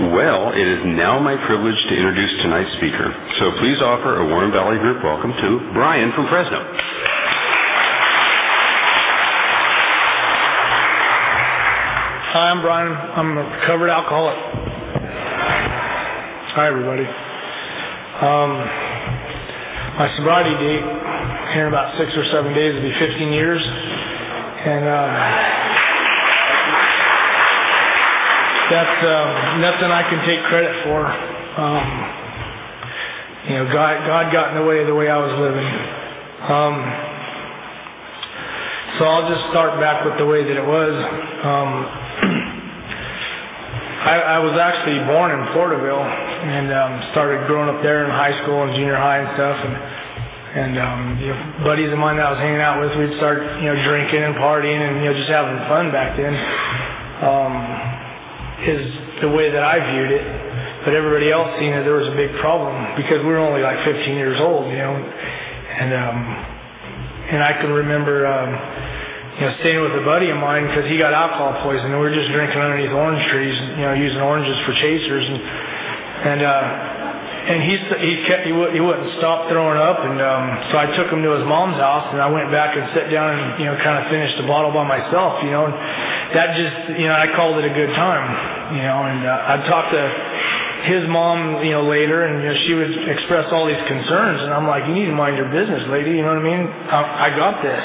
Well, it is now my privilege to introduce tonight's speaker. So please offer a Warren Valley Group welcome to Brian from Fresno. Hi, I'm Brian. I'm a recovered alcoholic. Hi, everybody. My sobriety date here in about 6 or 7 days will be 15 years. And that's nothing I can take credit for. God got in the way I was living. So I'll just start back with the way that it was. I was actually born in Porterville and started growing up there in high school and junior high and stuff. And buddies of mine that I was hanging out with, we'd start drinking and partying and just having fun back then. Is the way that I viewed it, but everybody else seen that there was a big problem because we were only like 15 years old, and I can remember staying with a buddy of mine because he got alcohol poisoning, and we were just drinking underneath orange trees, using oranges for chasers, and he wouldn't stop throwing up, and so I took him to his mom's house, and I went back and sat down and kind of finished the bottle by myself, and that just I called it a good time, and I talked to his mom later, and she would express all these concerns, and I'm like, you need to mind your business, lady, you know what I mean? I got this,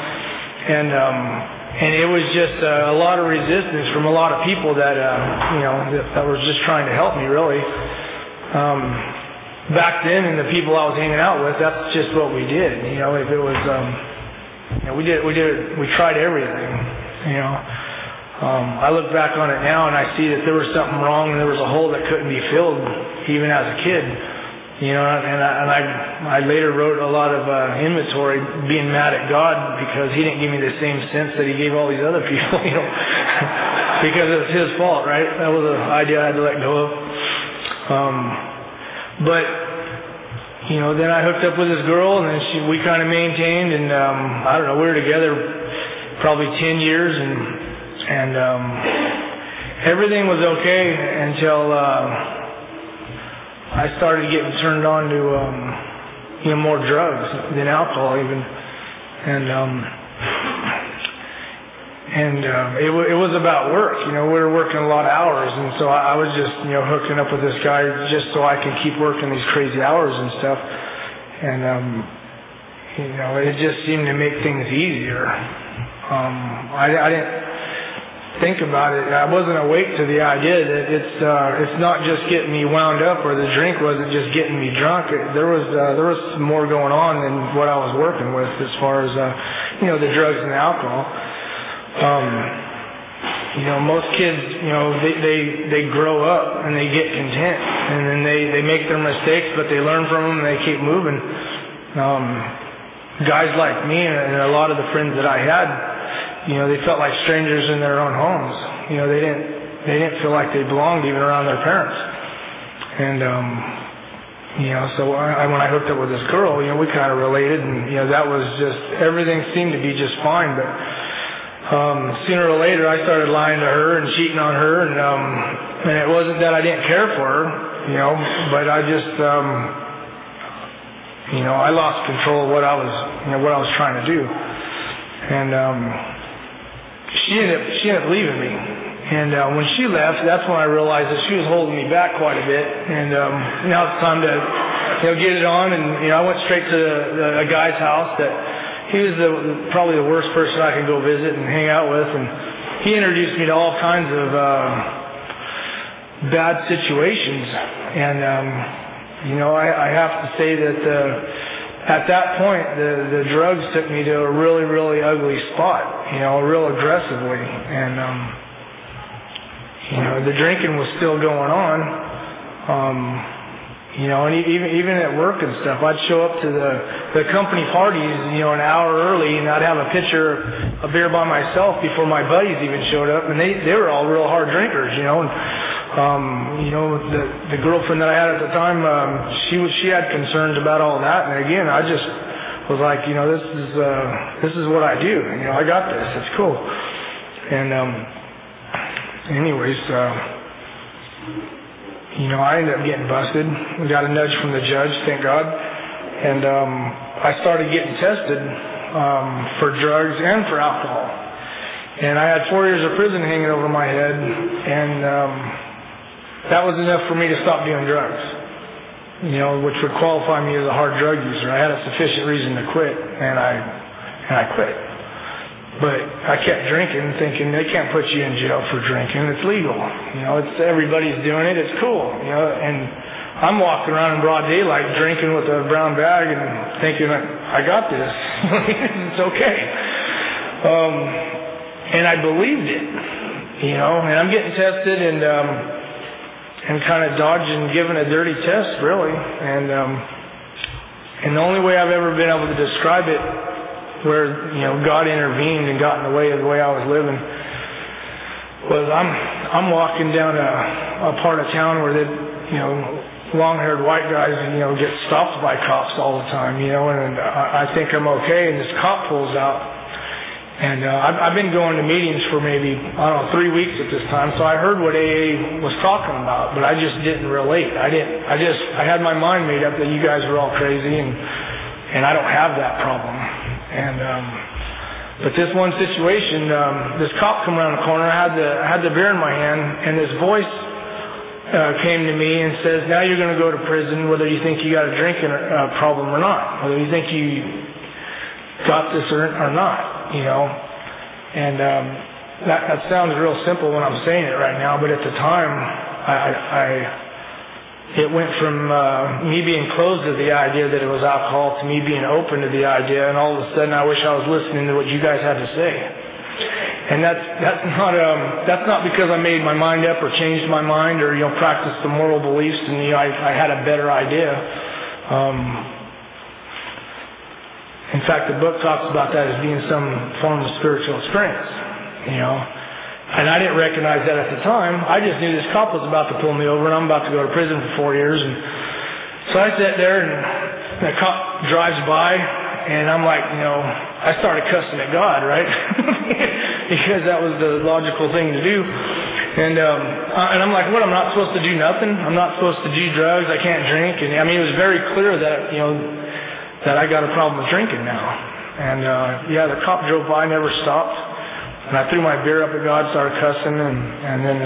and it was just a lot of resistance from a lot of people that that were just trying to help me, really. Back then, and the people I was hanging out with, that's just what we did. If it was, we tried everything. I look back on it now and I see that there was something wrong and there was a hole that couldn't be filled, even as a kid. And I later wrote a lot of inventory, being mad at God because He didn't give me the same sense that He gave all these other people. Because it was His fault, right? That was an idea I had to let go of. But then I hooked up with this girl, and then we kind of maintained, and I don't know, we were together probably 10 years, and everything was okay until I started getting turned on to more drugs than alcohol even, and it was about work. We were working a lot of hours, and so I was just hooking up with this guy just so I could keep working these crazy hours and stuff, and it just seemed to make things easier. I didn't think about it. I wasn't awake to the idea that it's not just getting me wound up, or the drink wasn't just getting me drunk. There was more going on than what I was working with as far as the drugs and the alcohol. Most kids, they grow up and they get content, and then they make their mistakes, but they learn from them and they keep moving. Guys like me and a lot of the friends that I had, they felt like strangers in their own homes. They didn't feel like they belonged even around their parents. And so when I hooked up with this girl, we kind of related, and that was just, everything seemed to be just fine, but sooner or later, I started lying to her and cheating on her, and it wasn't that I didn't care for her, but I just, I lost control of what I was trying to do, and she ended up leaving me, and when she left, that's when I realized that she was holding me back quite a bit, and now it's time to, get it on, and I went straight to a guy's house that. He was probably the worst person I could go visit and hang out with, and he introduced me to all kinds of bad situations. And I have to say that at that point, the drugs took me to a really, really ugly spot, real aggressively, and the drinking was still going on. And even at work and stuff, I'd show up to the company parties, an hour early, and I'd have a pitcher of beer by myself before my buddies even showed up, and they were all real hard drinkers, the girlfriend that I had at the time, she had concerns about all that, and again, I just was like, this is what I do, I got this, it's cool, and anyways, I ended up getting busted. We got a nudge from the judge, thank God. And I started getting tested for drugs and for alcohol. And I had 4 years of prison hanging over my head, and that was enough for me to stop doing drugs, which would qualify me as a hard drug user. I had a sufficient reason to quit, and I quit. But I kept drinking, thinking they can't put you in jail for drinking. It's legal. Everybody's doing it. It's cool. And I'm walking around in broad daylight drinking with a brown bag and thinking, I got this. It's okay. And I believed it, and I'm getting tested and kind of dodging giving a dirty test, really. And the only way I've ever been able to describe it where, God intervened and got in the way of the way I was living was I'm walking down a part of town where long-haired white guys, get stopped by cops all the time, and I think I'm okay, and this cop pulls out. And I've been going to meetings for maybe, 3 weeks at this time, so I heard what AA was talking about, but I just didn't relate. I had my mind made up that you guys were all crazy, and I don't have that problem. And but this one situation, this cop come around the corner. I had the beer in my hand, and this voice came to me and says, "Now you're going to go to prison, whether you think you got a drinking problem or not, whether you think you got this or not." And that sounds real simple when I'm saying it right now, but at the time, it went from me being closed to the idea that it was alcohol to me being open to the idea, and all of a sudden I wish I was listening to what you guys had to say. And that's not because I made my mind up or changed my mind or practiced the moral beliefs and I had a better idea. In fact, the book talks about that as being some form of spiritual experience, And I didn't recognize that at the time. I just knew this cop was about to pull me over, and I'm about to go to prison for 4 years. And so I sat there, and the cop drives by, and I'm like, I started cussing at God, right? Because that was the logical thing to do. And I'm like, what? I'm not supposed to do nothing? I'm not supposed to do drugs? I can't drink? And it was very clear that that I got a problem with drinking now. And the cop drove by, never stopped. And I threw my beer up at God, started cussing, and then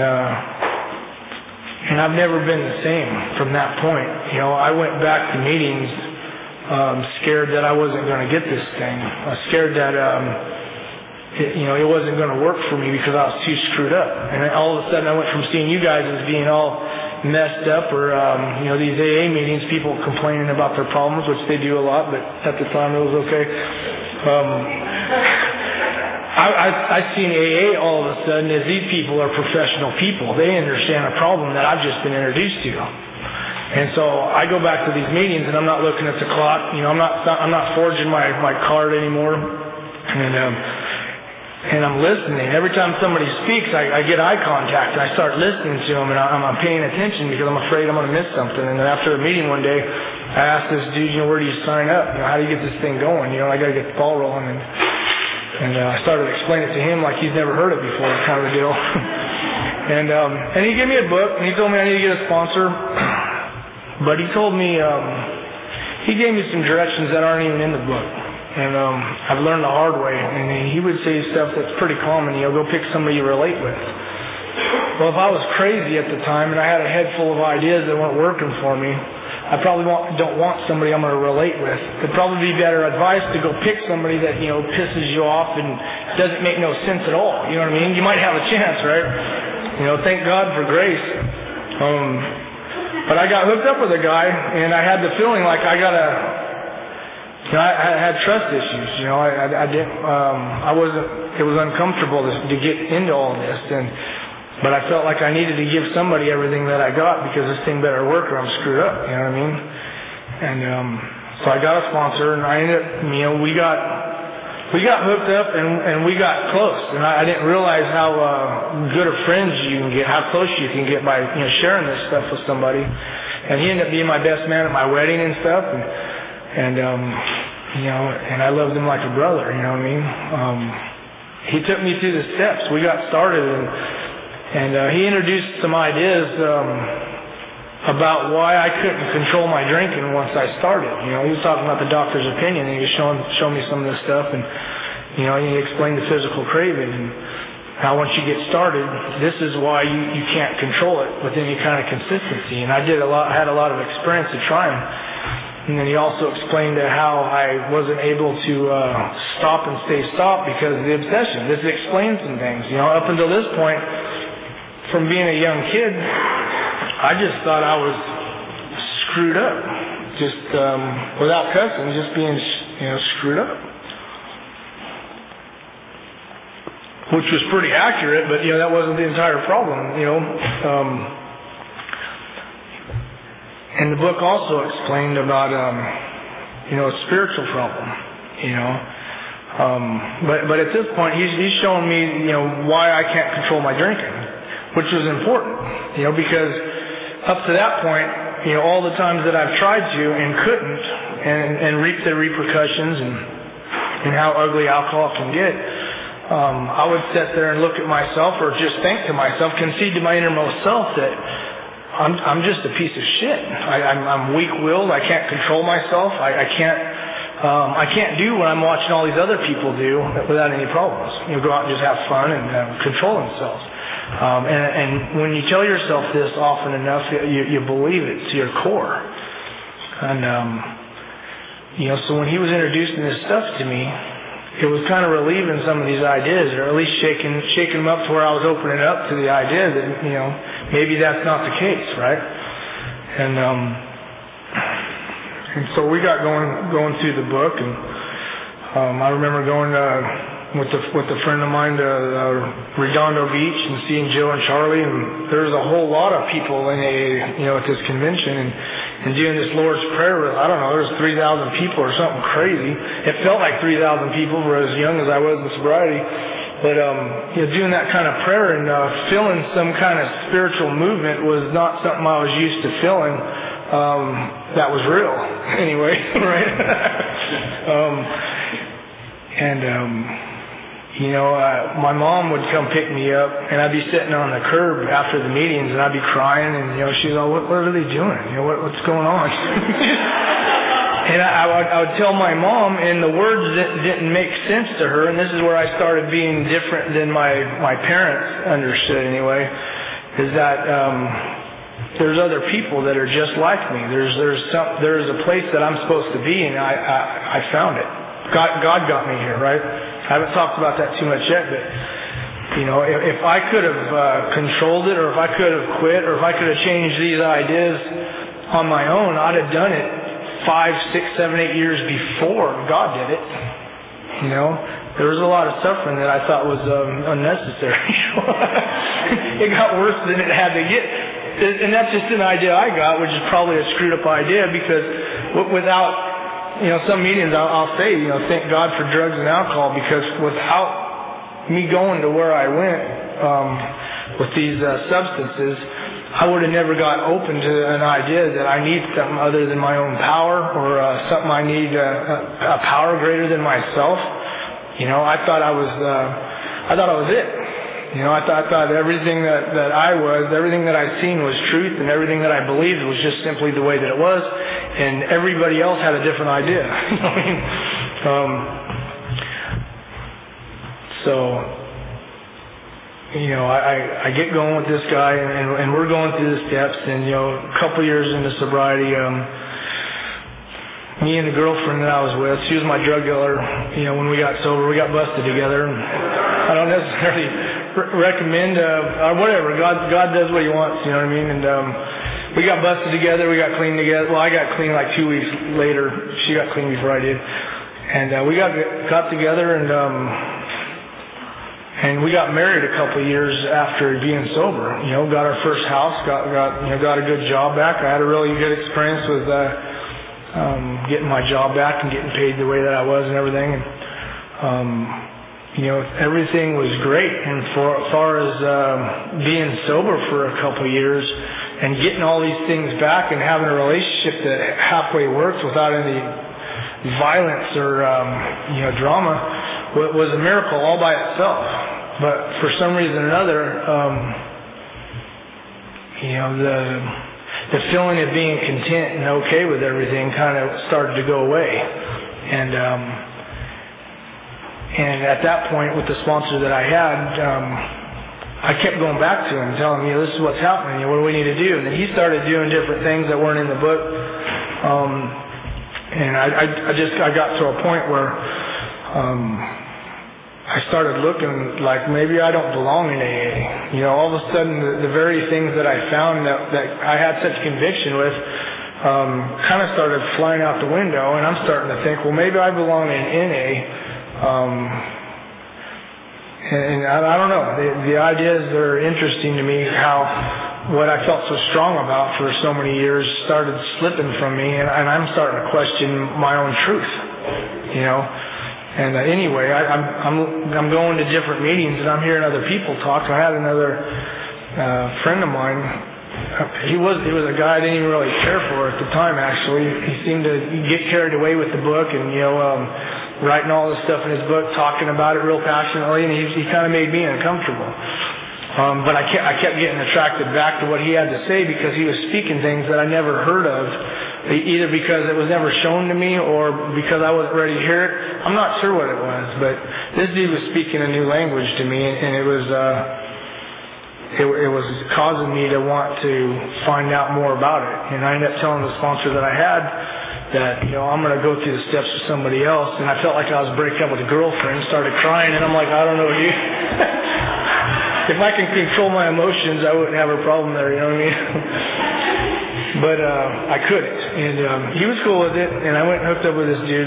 I've never been the same from that point. I went back to meetings scared that I wasn't going to get this thing. I was scared that it wasn't going to work for me because I was too screwed up. And then all of a sudden I went from seeing you guys as being all messed up or these AA meetings, people complaining about their problems, which they do a lot, but at the time it was okay. I seen AA all of a sudden as these people are professional people. They understand a problem that I've just been introduced to. And so I go back to these meetings and I'm not looking at the clock. I'm not forging my card anymore. And I'm listening. Every time somebody speaks, I get eye contact and I start listening to them and I'm paying attention because I'm afraid I'm going to miss something. And then after a meeting one day, I asked this dude, where do you sign up? How do you get this thing going? I got to get the ball rolling. And I started explaining it to him like he's never heard it before, kind of a deal. And he gave me a book, and he told me I need to get a sponsor. But he told me, he gave me some directions that aren't even in the book. And I've learned the hard way. And he would say stuff that's pretty common, go pick somebody you relate with. Well, if I was crazy at the time, and I had a head full of ideas that weren't working for me, I probably don't want somebody I'm going to relate with. It'd probably be better advice to go pick somebody that, pisses you off and doesn't make no sense at all. You know what I mean? You might have a chance, right? Thank God for grace. But I got hooked up with a guy, and I had the feeling like I had trust issues. It was uncomfortable to get into all this, but I felt like I needed to give somebody everything that I got because this thing better work or I'm screwed up. You know what I mean? And so I got a sponsor, and I ended up, we got hooked up and we got close. And I didn't realize how good of friends you can get, how close you can get by sharing this stuff with somebody. And he ended up being my best man at my wedding and stuff. And I loved him like a brother. You know what I mean? He took me through the steps. We got started, And he introduced some ideas about why I couldn't control my drinking once I started. He was talking about the doctor's opinion, and he was showing me some of this stuff, and he explained the physical craving and how once you get started, this is why you can't control it with any kind of consistency. And I had a lot of experience of trying. And then he also explained how I wasn't able to stop and stay stopped because of the obsession. This explains some things. Up until this point, from being a young kid, I just thought I was screwed up, just without cussing, just being screwed up, which was pretty accurate. But that wasn't the entire problem. And the book also explained about a spiritual problem. But at this point, he's showing me why I can't control my drinking, which was important. Because up to that point, all the times that I've tried to and couldn't, and reaped the repercussions and how ugly alcohol can get, I would sit there and look at myself, or just think to myself, concede to my innermost self that I'm just a piece of shit. I'm weak-willed. I can't control myself. I can't do what I'm watching all these other people do without any problems. Go out and just have fun and control themselves. And when you tell yourself this often enough, you believe it to your core. And so when he was introducing this stuff to me, it was kind of relieving some of these ideas, or at least shaking them up to where I was opening up to the idea that maybe that's not the case, right? And so we got going through the book, and I remember going with a friend of mine to Redondo Beach and seeing Joe and Charlie, and there was a whole lot of people in at this convention and doing this Lord's Prayer. I don't know, there was 3,000 people or something crazy. It felt like 3,000 people for as young as I was in sobriety. But doing that kind of prayer and feeling some kind of spiritual movement was not something I was used to feeling. That was real, anyway, right? My mom would come pick me up, and I'd be sitting on the curb after the meetings, and I'd be crying, and she'd go, "What are they doing? What's going on?" And I would tell my mom, and the words didn't make sense to her, and this is where I started being different than my parents understood anyway, is that there's other people that are just like me. There's a place that I'm supposed to be, and I found it. God got me here, right? I haven't talked about that too much yet, but if I could have controlled it, or if I could have quit, or if I could have changed these ideas on my own, I'd have done it 5, 6, 7, 8 years before God did it. There was a lot of suffering that I thought was unnecessary. It got worse than it had to get. And that's just an idea I got, which is probably a screwed up idea, because without, some meetings I'll say, thank God for drugs and alcohol, because without me going to where I went with these substances, I would have never got open to an idea that I need something other than my own power, or something I need a power greater than myself. I thought I was it. I thought everything that I was, everything that I'd seen was truth, and everything that I believed was just simply the way that it was, and everybody else had a different idea. I get going with this guy, and we're going through the steps, and a couple years into sobriety, me and the girlfriend that I was with, she was my drug dealer. When we got sober, we got busted together. I don't necessarily recommend or whatever. God does what He wants. You know what I mean? And we got busted together. We got clean together. Well, I got clean like 2 weeks later. She got clean before I did. And we got together, and we got married a couple of years after being sober. Got our first house. Got a good job back. I had a really good experience with getting my job back and getting paid the way that I was and everything. And everything was great. And as far as being sober for a couple of years and getting all these things back and having a relationship that halfway works without any violence or drama was a miracle all by itself. But for some reason or another, the feeling of being content and okay with everything kind of started to go away. And at that point, with the sponsor that I had, I kept going back to him, telling him, this is what's happening, what do we need to do? And then he started doing different things that weren't in the book. And I got to a point where I started looking like maybe I don't belong in AA. All of a sudden, the very things that I found that I had such conviction with kind of started flying out the window, and I'm starting to think, well, maybe I belong in NA. And I don't know. The ideas are interesting to me, how what I felt so strong about for so many years started slipping from me, and I'm starting to question my own truth, And anyway, I'm going to different meetings, and I'm hearing other people talk. I had another friend of mine. He was a guy I didn't even really care for at the time, actually. He seemed to get carried away with the book and, writing all this stuff in his book, talking about it real passionately, and he kind of made me uncomfortable. But I kept getting attracted back to what he had to say, because he was speaking things that I never heard of, either because it was never shown to me or because I wasn't ready to hear it. I'm not sure what it was, but this dude was speaking a new language to me, and it was causing me to want to find out more about it. And I ended up telling the sponsor that I had that, I'm going to go through the steps with somebody else. And I felt like I was breaking up with a girlfriend, started crying, and I'm like, I don't know, dude. If I can control my emotions, I wouldn't have a problem there, you know what I mean? But I couldn't. And he was cool with it, and I went and hooked up with this dude.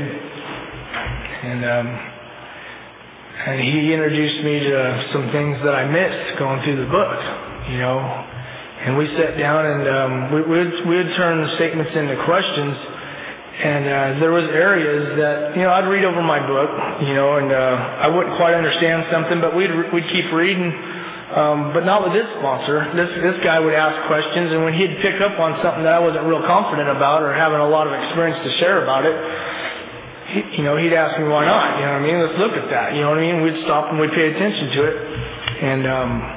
And he introduced me to some things that I missed going through the book, And we sat down, and we would turn the statements into questions. And there was areas that, I'd read over my book, and I wouldn't quite understand something, but we'd keep reading. But not with this sponsor. This guy would ask questions, and when he'd pick up on something that I wasn't real confident about or having a lot of experience to share about it, he'd ask me why not. Let's look at that. We'd stop and we'd pay attention to it. And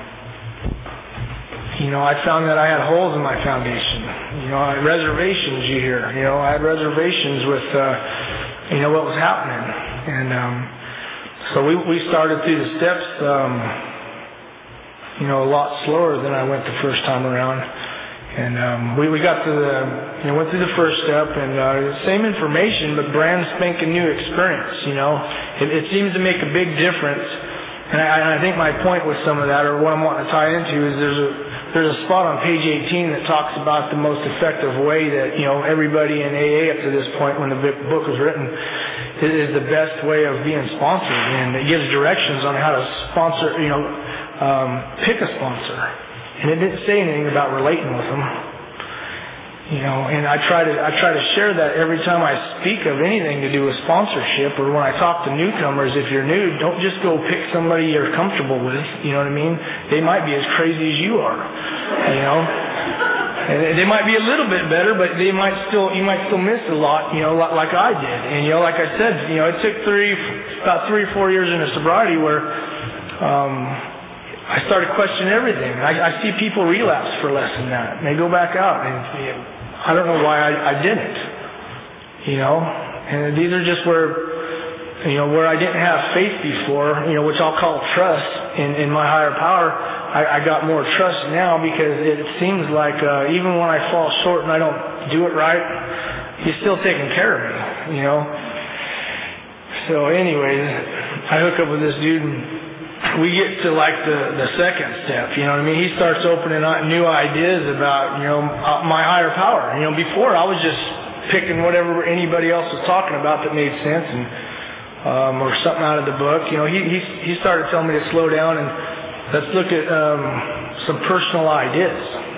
I found that I had holes in my foundation. I had reservations, you hear. I had reservations with, what was happening. And so we started through the steps, a lot slower than I went the first time around. And we got to went through the first step, and same information, but brand spanking new experience. It seems to make a big difference. And I think my point with some of that, or what I'm wanting to tie into, is there's a spot on page 18 that talks about the most effective way that everybody in AA up to this point, when the book was written, is the best way of being sponsored, and it gives directions on how to sponsor. Pick a sponsor, and it didn't say anything about relating with them. And I try to share that every time I speak of anything to do with sponsorship, or when I talk to newcomers. If you're new, don't just go pick somebody you're comfortable with. You know what I mean? They might be as crazy as you are. And they might be a little bit better, but you might still miss a lot. Like I did. And like I said, it took about 3 or 4 years into sobriety where I started questioning everything. I see people relapse for less than that, and they go back out, and I don't know why I didn't. And these are just where I didn't have faith before, which I'll call trust in my higher power. I got more trust now, because it seems like even when I fall short and I don't do it right, He's still taking care of me. So anyways, I hook up with this dude, and we get to like the second step, He starts opening up new ideas about, my higher power. Before I was just picking whatever anybody else was talking about that made sense, and or something out of the book. He started telling me to slow down and let's look at some personal ideas.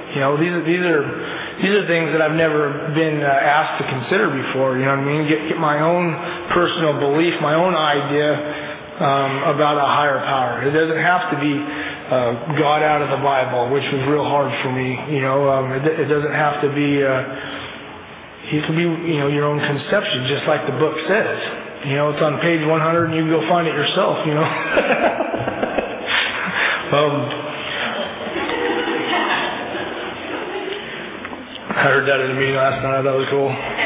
These are things that I've never been asked to consider before. Get my own personal belief, my own idea about a higher power. It doesn't have to be God out of the Bible, which was real hard for me. It doesn't have to be. It can be your own conception, just like the book says. It's on page 100, and you can go find it yourself. I heard that in a meeting last night. That was cool.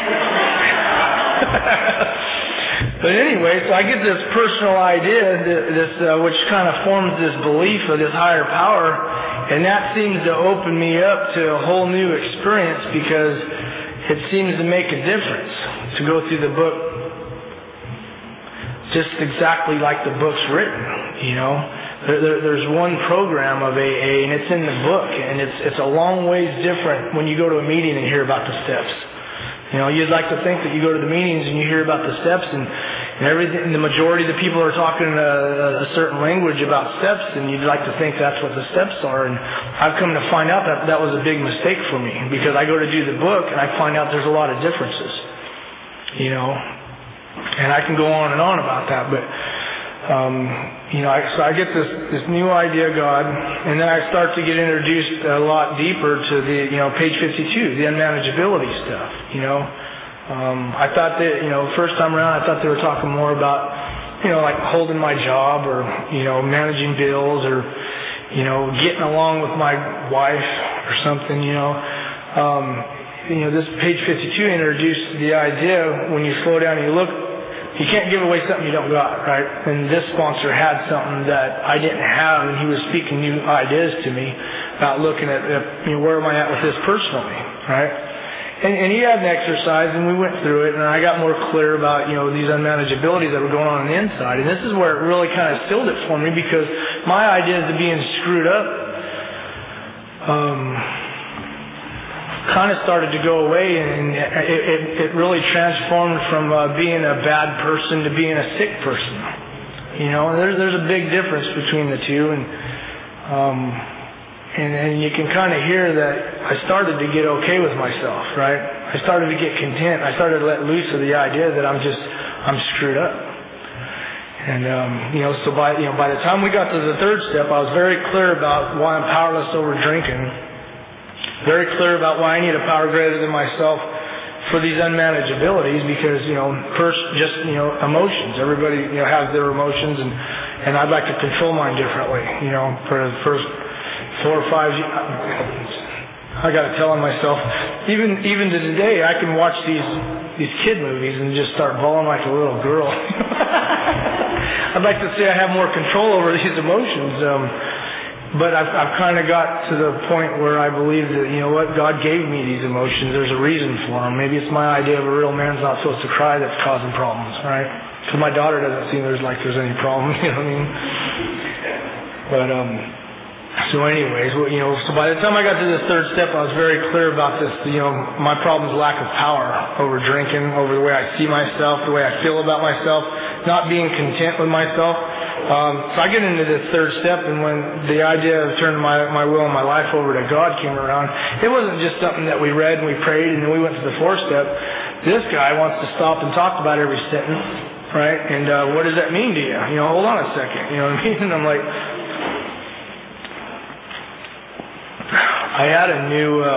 But anyway, so I get this personal idea, which kind of forms this belief of this higher power, and that seems to open me up to a whole new experience because it seems to make a difference to go through the book just exactly like the book's written, you know. There's one program of AA, and it's in the book, and it's a long ways different when you go to a meeting and hear about the steps. You know, you'd like to think that you go to the meetings and you hear about the steps and everything. The majority of the people are talking a certain language about steps, and you'd like to think that's what the steps are. And I've come to find out that that was a big mistake for me because I go to do the book and I find out there's a lot of differences. You know, and I can go on and on about that, but you know, so I get this new idea of God, and then I start to get introduced a lot deeper to the, you know, page 52, the unmanageability stuff. You know, I thought that, you know, first time around, I thought they were talking more about, you know, like holding my job or, you know, managing bills or, you know, getting along with my wife or something. You know, this page 52 introduced the idea when you slow down and you look. You can't give away something you don't got, right? And this sponsor had something that I didn't have, and he was speaking new ideas to me about looking at, you know, where am I at with this personally, right? And he had an exercise, and we went through it, and I got more clear about, you know, these unmanageabilities that were going on the inside. And this is where it really kind of stilled it for me because my ideas of being screwed up kind of started to go away, and it really transformed from being a bad person to being a sick person. You know, there's a big difference between the two, and you can kind of hear that I started to get okay with myself, right? I started to get content. I started to let loose of the idea that I'm screwed up. And you know, so by the time we got to the third step, I was very clear about why I'm powerless over drinking. Very clear about why I need a power greater than myself for these unmanageabilities because, you know, first, just, you know, emotions. Everybody, you know, has their emotions, and I'd like to control mine differently. You know, for the first 4 or 5 years, I got to tell on myself. Even to today, I can watch these kid movies and just start bawling like a little girl. I'd like to say I have more control over these emotions. But I've kind of got to the point where I believe that, you know what, God gave me these emotions. There's a reason for them. Maybe it's my idea of a real man's not supposed to cry that's causing problems, right? Because my daughter doesn't seem there's any problem, you know what I mean? But, so anyways, you know, so by the time I got to this third step, I was very clear about this, you know, my problem is lack of power over drinking, over the way I see myself, the way I feel about myself, not being content with myself. So I get into this third step, and when the idea of turning my will and my life over to God came around, it wasn't just something that we read and we prayed and then we went to the fourth step. This guy wants to stop and talk about every sentence, right? And what does that mean to you? You know, hold on a second, you know what I mean? And I'm like, I had a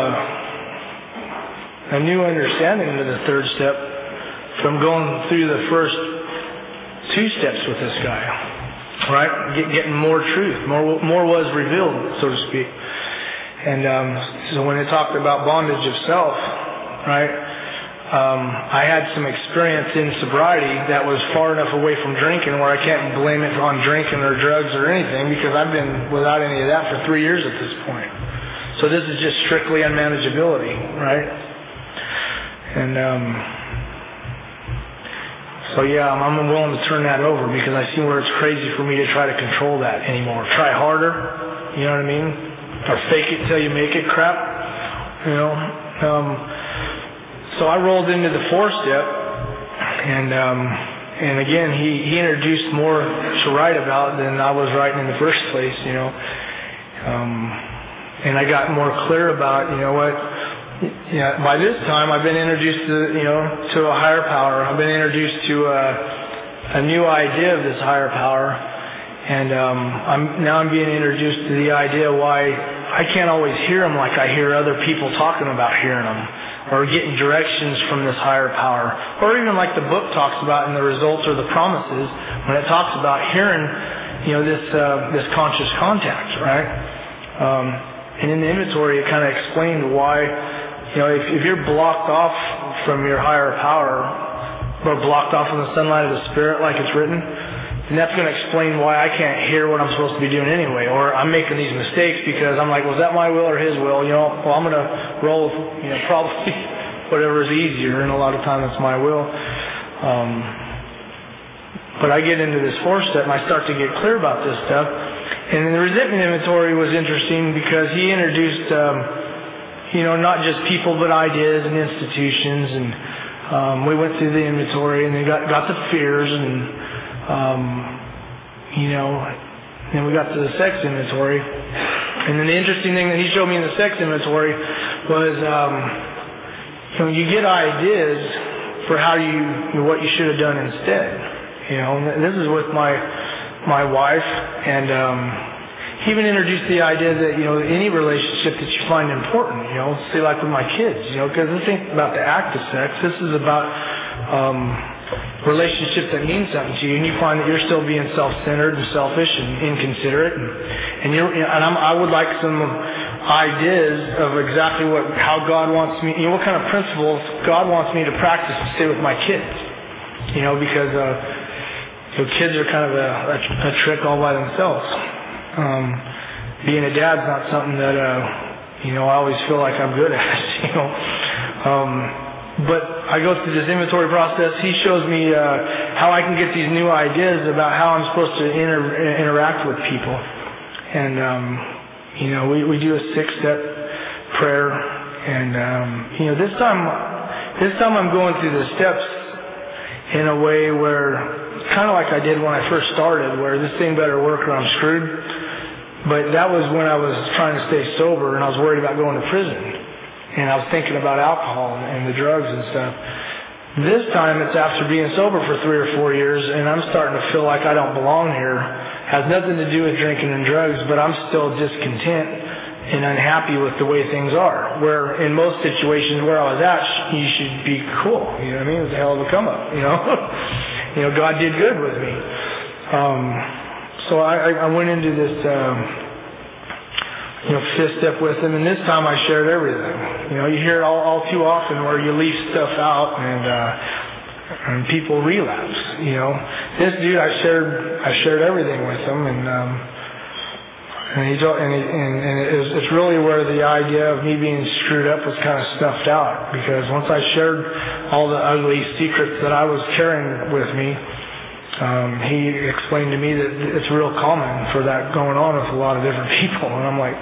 new understanding of the third step from going through the first 2 steps with this guy, right? Getting more truth, more was revealed, so to speak. And so when it talked about bondage of self, right? I had some experience in sobriety that was far enough away from drinking where I can't blame it on drinking or drugs or anything because I've been without any of that for 3 years at this point. So this is just strictly unmanageability, right? And so yeah, I'm unwilling to turn that over because I see where it's crazy for me to try to control that anymore. Try harder, you know what I mean? Or fake it till you make it crap, you know? So I rolled into the 4th step, and again, he introduced more to write about than I was writing in the first place, you know? And I got more clear about, you know what, yeah, by this time I've been introduced to, you know, to a higher power. I've been introduced to a new idea of this higher power. And I'm being introduced to the idea why I can't always hear them like I hear other people talking about hearing them, or getting directions from this higher power, or even like the book talks about in the results or the promises when it talks about hearing, you know, this conscious contact, right? And in the inventory, it kind of explained why if you're blocked off from your higher power, or blocked off from the sunlight of the Spirit, like it's written, then that's going to explain why I can't hear what I'm supposed to be doing anyway. Or I'm making these mistakes because I'm like, was that my will or His will? Well, I'm going to roll with, probably whatever is easier, and a lot of times it's my will. But I get into this 4-step and I start to get clear about this stuff. And the resentment inventory was interesting because he introduced, not just people but ideas and institutions. And we went through the inventory and then got the fears and, then we got to the sex inventory. And then the interesting thing that he showed me in the sex inventory was, you get ideas for what you should have done instead. And this is with my wife, and he even introduced the idea that any relationship that you find important, say like with my kids, because this ain't about the act of sex. This is about relationship that means something to you, and you find that you're still being self-centered and selfish and inconsiderate, and I would like some ideas of exactly how God wants me, what kind of principles God wants me to practice to stay with my kids, because kids are kind of a trick all by themselves. Being a dad's not something that I always feel like I'm good at, But I go through this inventory process. He shows me how I can get these new ideas about how I'm supposed to interact with people. And, we do a 6-step prayer. And, this time I'm going through the steps in a way where, kind of like I did when I first started, where this thing better work or I'm screwed. But that was when I was trying to stay sober and I was worried about going to prison. And I was thinking about alcohol and the drugs and stuff. This time it's after being sober for 3 or 4 years, and I'm starting to feel like I don't belong here. Has nothing to do with drinking and drugs, but I'm still discontent and unhappy with the way things are. Where in most situations where I was at, you should be cool. You know what I mean? It was a hell of a come up, God did good with me. So I went into this 5th step with him, and this time I shared everything. You hear it all too often where you leave stuff out and people relapse. This dude, I shared everything with him, and it's really where the idea of me being screwed up was kind of snuffed out, because once I shared all the ugly secrets that I was carrying with me, he explained to me that it's real common for that going on with a lot of different people. And I'm like,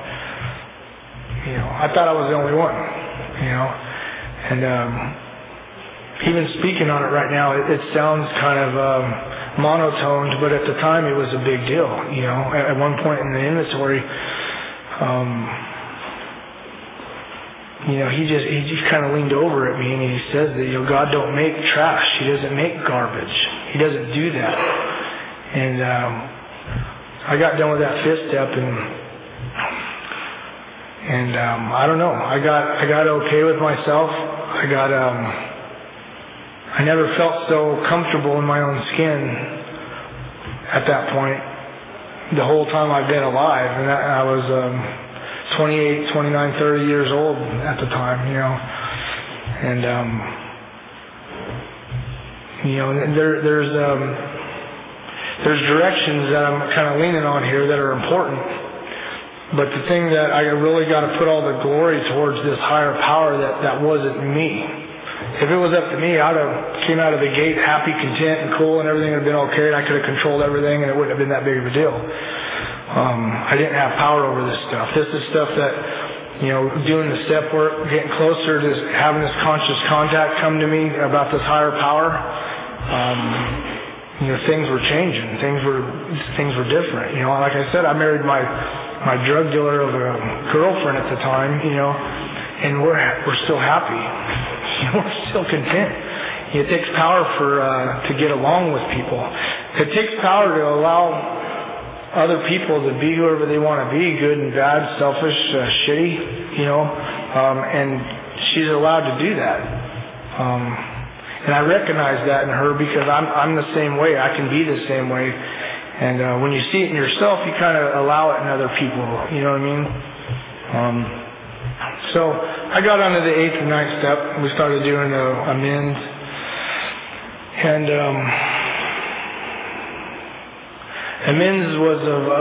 I thought I was the only one, And even speaking on it right now, it sounds kind of monotoned, but at the time it was a big deal. At one point in the inventory, he just kind of leaned over at me and he says that God don't make trash. He doesn't make garbage. He doesn't do that. And I got done with that 5th step, and I don't know. I got okay with myself. I never felt so comfortable in my own skin at that point. The whole time I've been alive, and I was 28, 29, 30 years old at the time, and there's directions that I'm kind of leaning on here that are important. But the thing that I really got to put all the glory towards this higher power that wasn't me. If it was up to me, I'd have came out of the gate happy, content, and cool, and everything would have been okay, and I could have controlled everything, and it wouldn't have been that big of a deal. I didn't have power over this stuff. This is stuff that, doing the step work, getting closer to having this conscious contact come to me about this higher power, things were changing. Things were different. Like I said, I married my drug dealer of a girlfriend at the time, and we're still happy. We're still content. It takes power to get along with people. It takes power to allow other people to be whoever they want to be, good and bad, selfish, shitty, and she's allowed to do that. And I recognize that in her because I'm the same way. I can be the same way. And when you see it in yourself, you kind of allow it in other people. You know what I mean? So I got onto the 8th and 9th step. We started doing amends. And amends was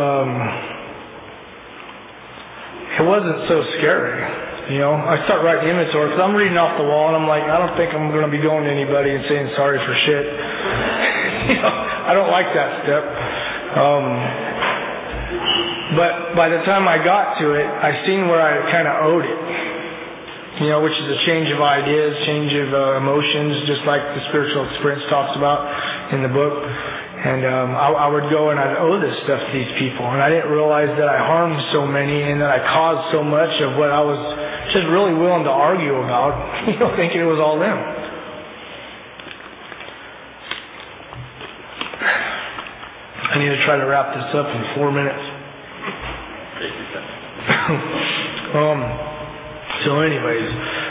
it wasn't so scary. You know, I start writing the inventory because I'm reading off the wall and I'm like, I don't think I'm going to be going to anybody and saying sorry for shit. You know, I don't like that step. But by the time I got to it, I seen where I kind of owed it. You know, which is a change of ideas, change of emotions, just like the spiritual experience talks about in the book. And I would go and I'd owe this stuff to these people. And I didn't realize that I harmed so many and that I caused so much of what I was just really willing to argue about, you know, thinking it was all them. I need to try to wrap this up in 4 minutes. So anyways,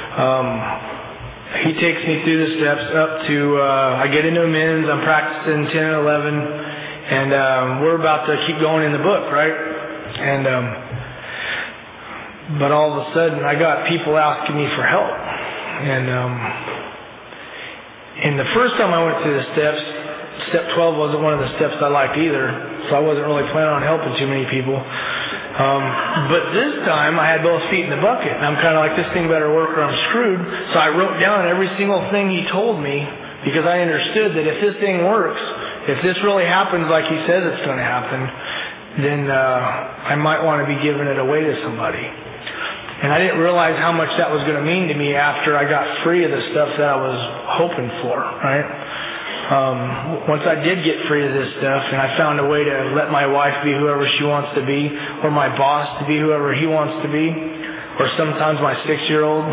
he takes me through the steps up to, I get into amends, I'm practicing 10 and 11, and we're about to keep going in the book, right? And but all of a sudden I got people asking me for help. And the first time I went through the steps, step 12 wasn't one of the steps I liked either, so I wasn't really planning on helping too many people. But this time I had both feet in the bucket, and I'm kind of like, this thing better work or I'm screwed. So I wrote down every single thing he told me, because I understood that if this thing works, if this really happens like he says it's going to happen, then I might want to be giving it away to somebody. And I didn't realize how much that was going to mean to me after I got free of the stuff that I was hoping for, right? Once I did get free of this stuff and I found a way to let my wife be whoever she wants to be, or my boss to be whoever he wants to be, or sometimes my 6-year-old.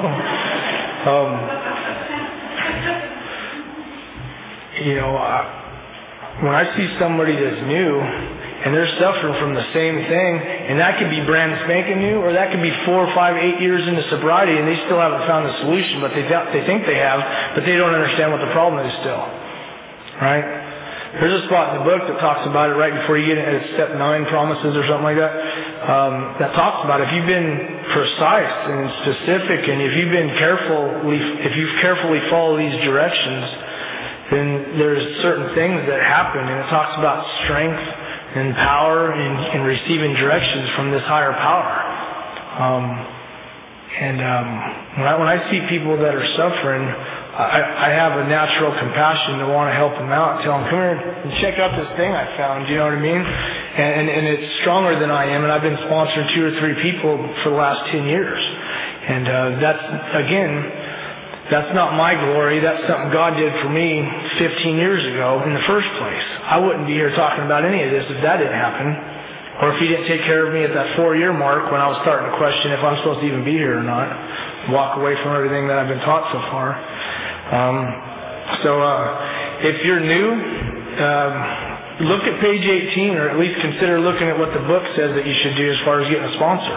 You know, when I see somebody that's new and they're suffering from the same thing, and that could be brand spanking new, or that could be 4, 5, 8 years into sobriety and they still haven't found the solution, but they think they have, but they don't understand what the problem is still. Right? There's a spot in the book that talks about it right before you get into step 9, promises or something like that. That talks about if you've been precise and specific, and if you've carefully followed these directions, then there's certain things that happen, and it talks about strength and power and receiving directions from this higher power. When I see people that are suffering, I have a natural compassion to want to help them out, tell them, come here and check out this thing I found, you know what I mean? And it's stronger than I am, and I've been sponsoring 2 or 3 people for the last 10 years. And that's not my glory. That's something God did for me 15 years ago in the first place. I wouldn't be here talking about any of this if that didn't happen, or if He didn't take care of me at that 4-year mark when I was starting to question if I'm supposed to even be here or not, walk away from everything that I've been taught so far. If you're new, look at page 18, or at least consider looking at what the book says that you should do as far as getting a sponsor.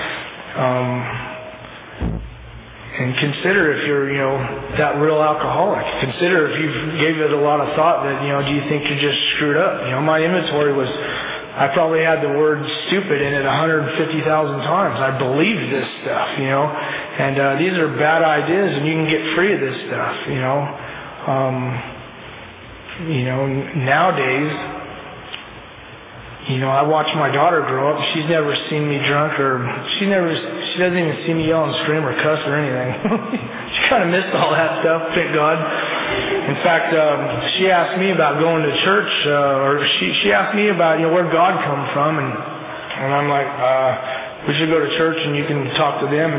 And consider if you're, that real alcoholic. Consider if you gave it a lot of thought that, do you think you're just screwed up? My inventory was, I probably had the word stupid in it 150,000 times. I believed this stuff, and these are bad ideas, and you can get free of this stuff, Nowadays, I watch my daughter grow up. She's never seen me drunk, or she doesn't even see me yell and scream or cuss or anything. She kind of missed all that stuff, thank God. In fact, she asked me about going to church, or she asked me about, where God come from, and I'm like, we should go to church and you can talk to them.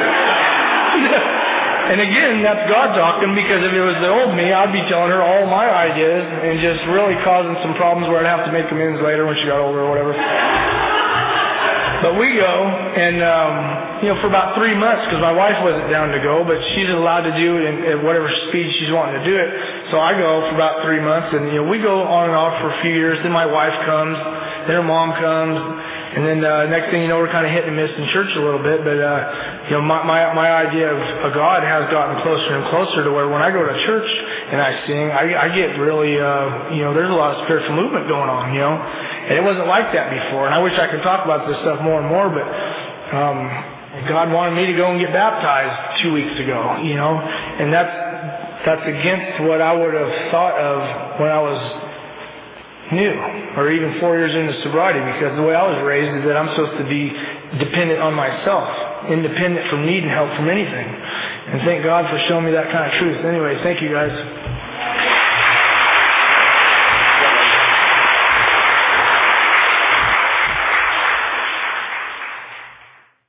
And again, that's God talking, because if it was the old me, I'd be telling her all my ideas and just really causing some problems where I'd have to make amends later when she got older or whatever. But we go, and for about 3 months, because my wife wasn't down to go, but she's allowed to do it at whatever speed she's wanting to do it. So I go for about 3 months, and we go on and off for a few years. Then my wife comes, then her mom comes, and then next thing you know, we're kind of hit and miss in church a little bit. But my idea of God has gotten closer and closer to where when I go to church and I sing, I get really there's a lot of spiritual movement going on, and it wasn't like that before. And I wish I could talk about this stuff more and more, but God wanted me to go and get baptized 2 weeks ago, you know, and that's against what I would have thought of when I was new, or even 4 years into sobriety, because the way I was raised is that I'm supposed to be dependent on myself, independent from needing help from anything. And thank God for showing me that kind of truth. Anyway, thank you guys.